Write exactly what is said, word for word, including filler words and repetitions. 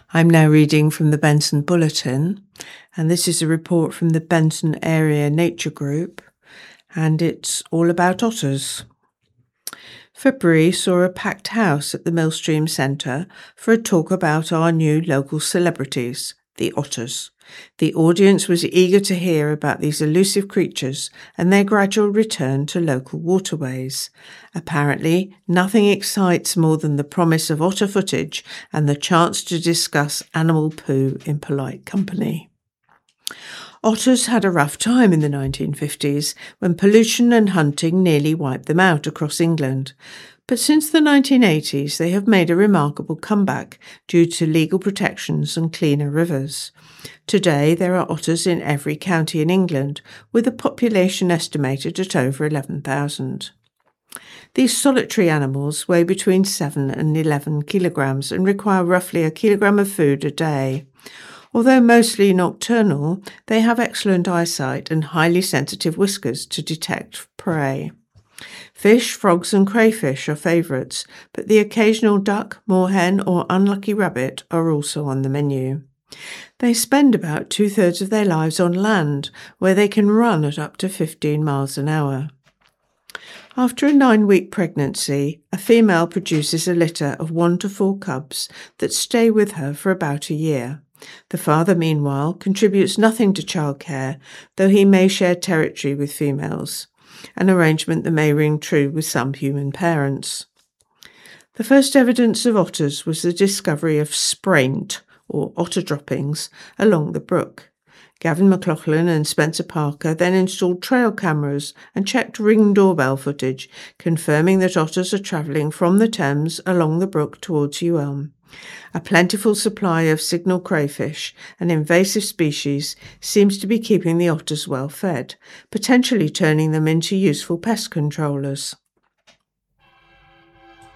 I'm now reading from the Benson Bulletin, and this is a report from the Benson Area Nature Group, and it's all about otters. February saw a packed house at the Millstream Centre for a talk about our new local celebrities, the otters. The audience was eager to hear about these elusive creatures and their gradual return to local waterways. Apparently, nothing excites more than the promise of otter footage and the chance to discuss animal poo in polite company. Otters had a rough time in the nineteen fifties when pollution and hunting nearly wiped them out across England. But since the nineteen eighties, they have made a remarkable comeback due to legal protections and cleaner rivers. Today, there are otters in every county in England, with a population estimated at over eleven thousand. These solitary animals weigh between seven and eleven kilograms and require roughly a kilogram of food a day. Although mostly nocturnal, they have excellent eyesight and highly sensitive whiskers to detect prey. Fish, frogs and crayfish are favourites, but the occasional duck, moorhen or unlucky rabbit are also on the menu. They spend about two-thirds of their lives on land, where they can run at up to fifteen miles an hour. After a nine-week pregnancy, a female produces a litter of one to four cubs that stay with her for about a year. The father, meanwhile, contributes nothing to childcare, though he may share territory with females, an arrangement that may ring true with some human parents. The first evidence of otters was the discovery of spraint, or otter droppings, along the brook. Gavin McLaughlin and Spencer Parker then installed trail cameras and checked Ring doorbell footage, confirming that otters are travelling from the Thames along the brook towards Ewelme. A plentiful supply of signal crayfish, an invasive species, seems to be keeping the otters well fed, potentially turning them into useful pest controllers.